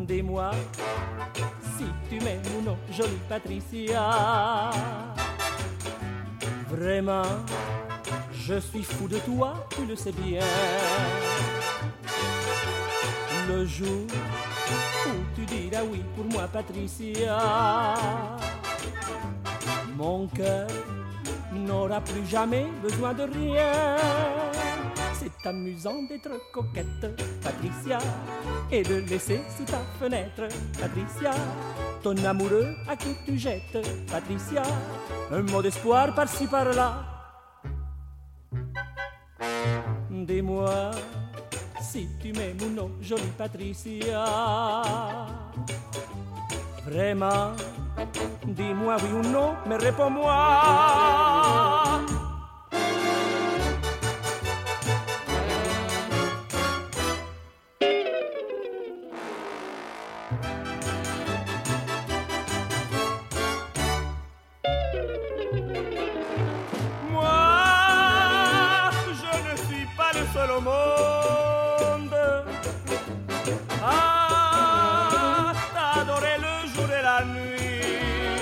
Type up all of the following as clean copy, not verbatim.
Dis-moi si tu m'aimes ou non, jolie Patricia. Vraiment, je suis fou de toi, tu le sais bien. Le jour où tu diras oui pour moi, Patricia, mon cœur n'aura plus jamais besoin de rien. C'est amusant d'être coquette, Patricia, et de laisser sous ta fenêtre, Patricia, ton amoureux à qui tu jettes, Patricia, un mot d'espoir par-ci par-là. Dis-moi si tu m'aimes ou non, jolie Patricia. Vraiment, dis-moi oui ou non, mais réponds-moi. Au monde à t'adorer le jour et la nuit.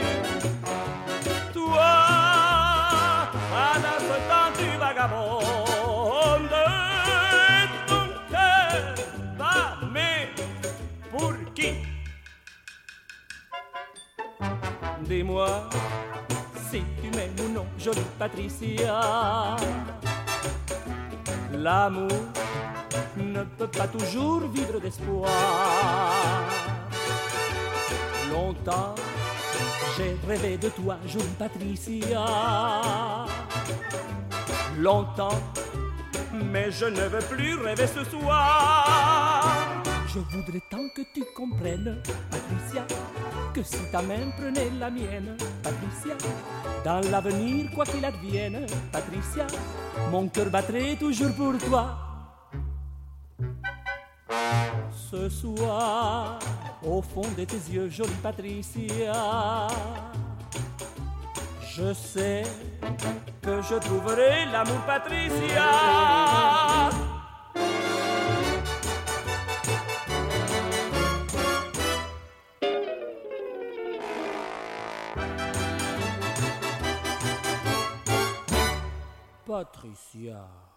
Toi, pendant ce temps tu vagabondes, ton cœur bat, mais pour qui? Dis-moi si tu m'aimes ou non, jolie Patricia. L'amour ne peut pas toujours vivre d'espoir. Longtemps, j'ai rêvé de toi, jolie Patricia. Longtemps, mais je ne veux plus rêver ce soir. Je voudrais tant que tu comprennes, Patricia, que si ta main prenait la mienne, Patricia, dans l'avenir, quoi qu'il advienne, Patricia, mon cœur battrait toujours pour toi. Ce soir, au fond de tes yeux, jolie Patricia, je sais que je trouverai l'amour, Patricia. Patricia.